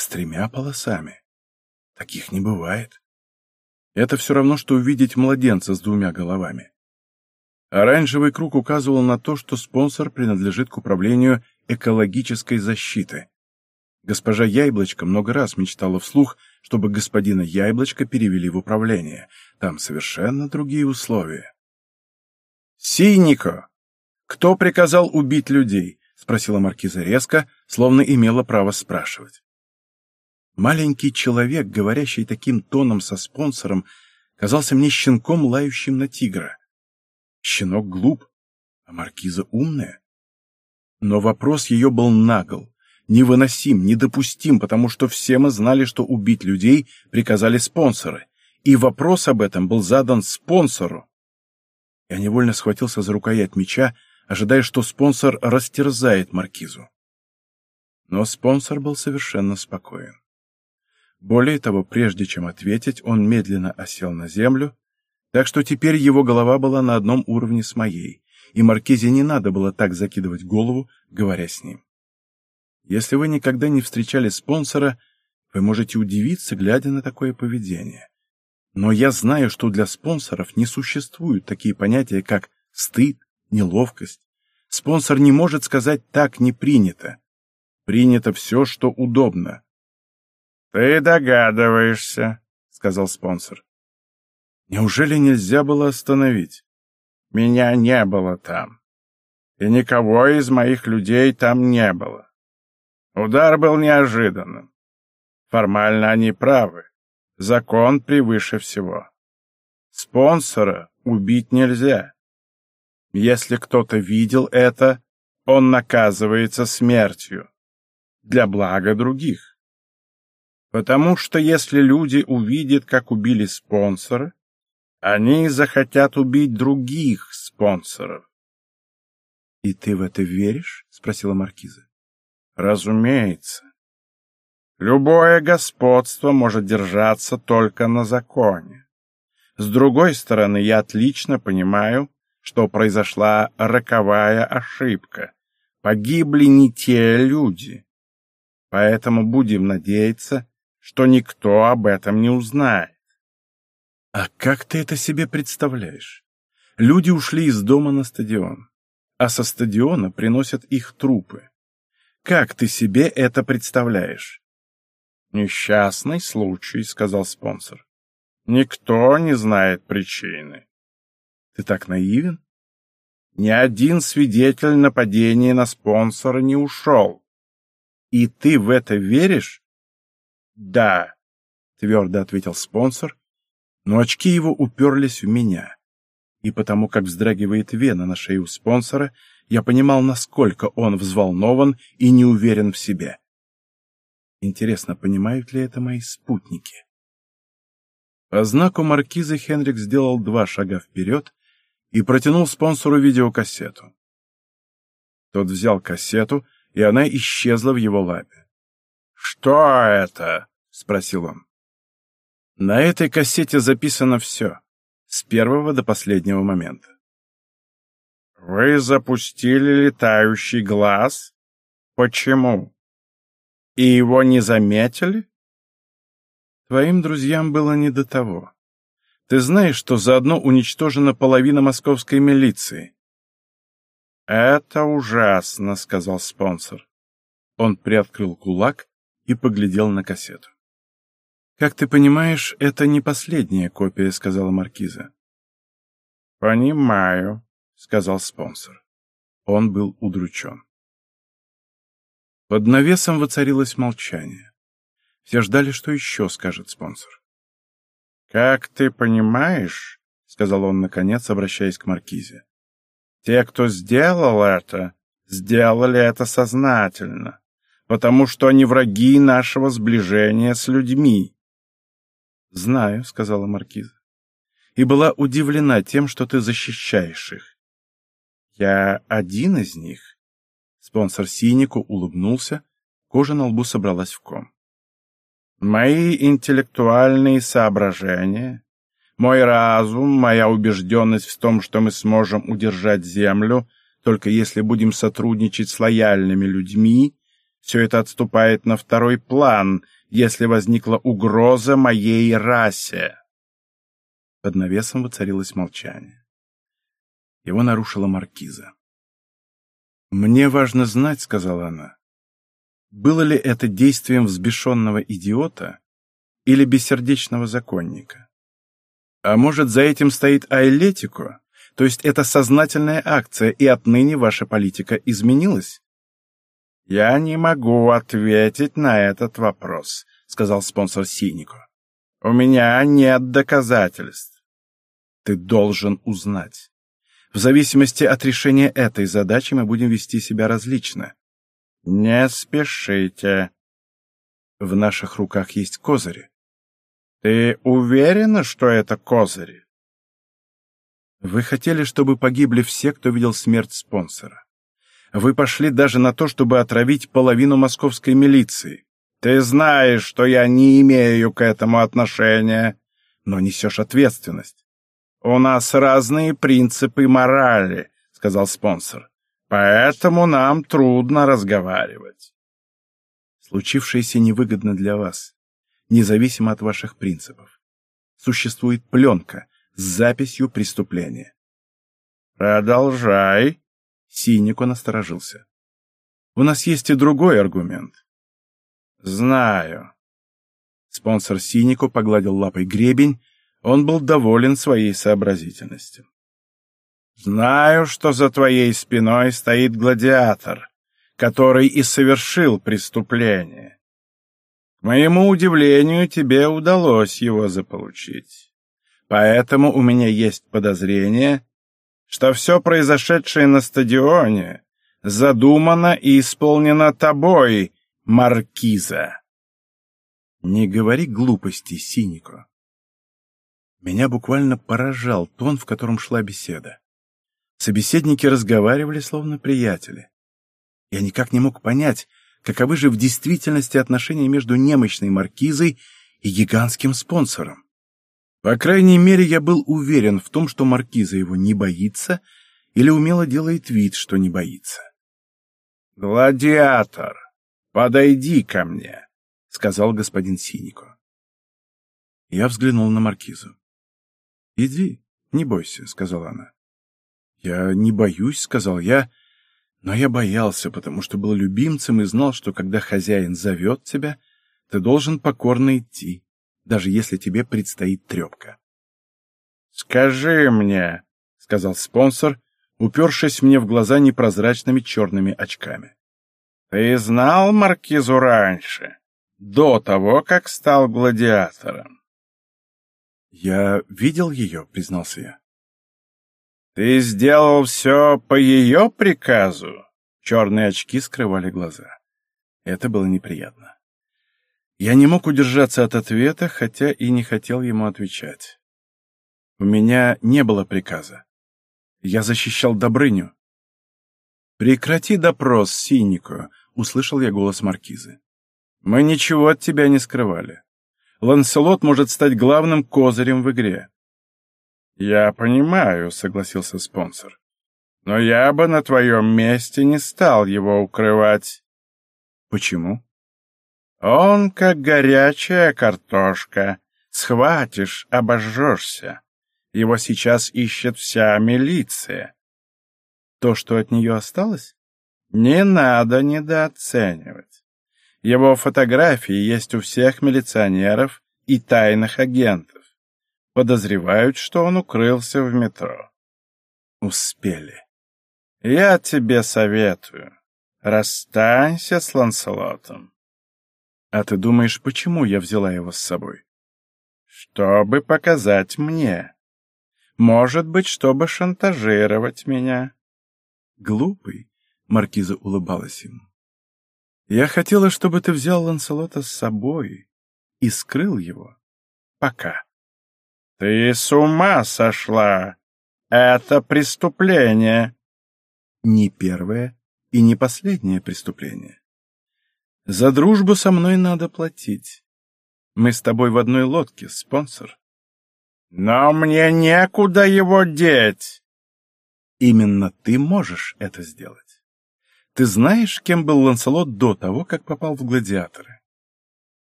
с 3 полосами. Таких не бывает. Это все равно, что увидеть младенца с 2 головами. Оранжевый круг указывал на то, что спонсор принадлежит к управлению экологической защиты. Госпожа Яблочко много раз мечтала вслух, чтобы господина Яблочко перевели в управление. Там совершенно другие условия. «Синико! Кто приказал убить людей?» — спросила маркиза резко, словно имела право спрашивать. Маленький человек, говорящий таким тоном со спонсором, казался мне щенком, лающим на тигра. Щенок глуп, а маркиза умная. Но вопрос ее был нагл, невыносим, недопустим, потому что все мы знали, что убить людей приказали спонсоры, и вопрос об этом был задан спонсору. Я невольно схватился за рукоять меча, ожидая, что спонсор растерзает маркизу. Но спонсор был совершенно спокоен. Более того, прежде чем ответить, он медленно осел на землю, так что теперь его голова была на одном уровне с моей, и маркизе не надо было так закидывать голову, говоря с ним. Если вы никогда не встречали спонсора, вы можете удивиться, глядя на такое поведение. Но я знаю, что для спонсоров не существуют такие понятия, как стыд, неловкость. Спонсор не может сказать «так не принято». Принято все, что удобно. «Ты догадываешься», — сказал спонсор. «Неужели нельзя было остановить? Меня не было там. И никого из моих людей там не было. Удар был неожиданным. Формально они правы. Закон превыше всего. Спонсора убить нельзя. Если кто-то видел это, он наказывается смертью. Для блага других. Потому что если люди увидят, как убили спонсора, они захотят убить других спонсоров. — И ты в это веришь? — спросила маркиза. — Разумеется. Любое господство может держаться только на законе. С другой стороны, я отлично понимаю, что произошла роковая ошибка. Погибли не те люди. Поэтому будем надеяться, что никто об этом не узнает. А как ты это себе представляешь? Люди ушли из дома на стадион, а со стадиона приносят их трупы. Как ты себе это представляешь? Несчастный случай, сказал спонсор. Никто не знает причины. Ты так наивен? Ни один свидетель нападения на спонсора не ушел. И ты в это веришь? Да, твердо ответил спонсор, но очки его уперлись в меня. И потому как вздрагивает вена на шее у спонсора, я понимал, насколько он взволнован и не уверен в себе. Интересно, понимают ли это мои спутники? По знаку маркизы Хенрик сделал 2 шага вперед и протянул спонсору видеокассету. Тот взял кассету, и она исчезла в его лапе. «Что это?» — спросил он. На этой кассете записано все, с первого до последнего момента. «Вы запустили летающий глаз? Почему? И его не заметили?» «Твоим друзьям было не до того. Ты знаешь, что заодно уничтожена половина московской милиции?» «Это ужасно», — сказал спонсор. Он приоткрыл кулак и поглядел на кассету. «Как ты понимаешь, это не последняя копия», — сказала маркиза. «Понимаю», — сказал спонсор. Он был удручен. Под навесом воцарилось молчание. Все ждали, что еще скажет спонсор. «Как ты понимаешь», — сказал он наконец, обращаясь к маркизе, «те, кто сделал это, сделали это сознательно, потому что они враги нашего сближения с людьми». «Знаю», — сказала маркиза, «и была удивлена тем, что ты защищаешь их». «Я один из них?» Спонсор Синику улыбнулся, кожа на лбу собралась в ком. «Мои интеллектуальные соображения, мой разум, моя убежденность в том, что мы сможем удержать Землю, только если будем сотрудничать с лояльными людьми, Все это отступает на второй план, если возникла угроза моей расе». Под навесом воцарилось молчание. Его нарушила маркиза. «Мне важно знать, — сказала она, — было ли это действием взбешенного идиота или бессердечного законника? А может, за этим стоит аэлетико, то есть это сознательная акция, и отныне ваша политика изменилась?» «Я не могу ответить на этот вопрос», — сказал спонсор Синико. «У меня нет доказательств». «Ты должен узнать. В зависимости от решения этой задачи мы будем вести себя различно». «Не спешите». «В наших руках есть козыри». «Ты уверена, что это козыри?» «Вы хотели, чтобы погибли все, кто видел смерть спонсора. Вы пошли даже на то, чтобы отравить половину московской милиции. Ты знаешь, что я не имею к этому отношения, но несешь ответственность». «У нас разные принципы морали», — сказал спонсор. «Поэтому нам трудно разговаривать». Случившееся невыгодно для вас, независимо от ваших принципов. Существует пленка с записью преступления. «Продолжай». Синико насторожился. «У нас есть и другой аргумент». «Знаю». Спонсор Синико погладил лапой гребень, он был доволен своей сообразительностью. «Знаю, что за твоей спиной стоит гладиатор, который и совершил преступление. К моему удивлению, тебе удалось его заполучить. Поэтому у меня есть подозрение, что все произошедшее на стадионе задумано и исполнено тобой, маркиза». «Не говори глупостей, Синико». Меня буквально поражал тон, в котором шла беседа. Собеседники разговаривали, словно приятели. Я никак не мог понять, каковы же в действительности отношения между немощной маркизой и гигантским спонсором. По крайней мере, я был уверен в том, что маркиза его не боится или умело делает вид, что не боится. «Гладиатор, подойди ко мне», — сказал господин Синико. Я взглянул на маркизу. «Иди, не бойся», — сказала она. «Я не боюсь», — сказал я, но я боялся, потому что был любимцем и знал, что когда хозяин зовет тебя, ты должен покорно идти, даже если тебе предстоит трепка. «Скажи мне», — сказал спонсор, упершись мне в глаза непрозрачными черными очками. «Ты знал маркизу раньше, до того, как стал гладиатором?» «Я видел ее», — признался я. «Ты сделал все по ее приказу?» Черные очки скрывали глаза. Это было неприятно. Я не мог удержаться от ответа, хотя и не хотел ему отвечать. У меня не было приказа. Я защищал Добрыню. «Прекрати допрос, Синико», — услышал я голос маркизы. «Мы ничего от тебя не скрывали. Ланселот может стать главным козырем в игре». «Я понимаю», — согласился спонсор. «Но я бы на твоем месте не стал его укрывать». «Почему?» «Он как горячая картошка. Схватишь, обожжешься. Его сейчас ищет вся милиция». «То, что от нее осталось?» «Не надо недооценивать. Его фотографии есть у всех милиционеров и тайных агентов. Подозревают, что он укрылся в метро». «Успели». «Я тебе советую. Расстанься с Ланселотом». «А ты думаешь, почему я взяла его с собой?» «Чтобы показать мне. Может быть, чтобы шантажировать меня». «Глупый», — маркиза улыбалась ему. «Я хотела, чтобы ты взял Ланселота с собой и скрыл его. Пока». «Ты с ума сошла! Это преступление!» «Не первое и не последнее преступление. За дружбу со мной надо платить. Мы с тобой в одной лодке, спонсор». «Но мне некуда его деть!» «Именно ты можешь это сделать. Ты знаешь, кем был Ланселот до того, как попал в гладиаторы?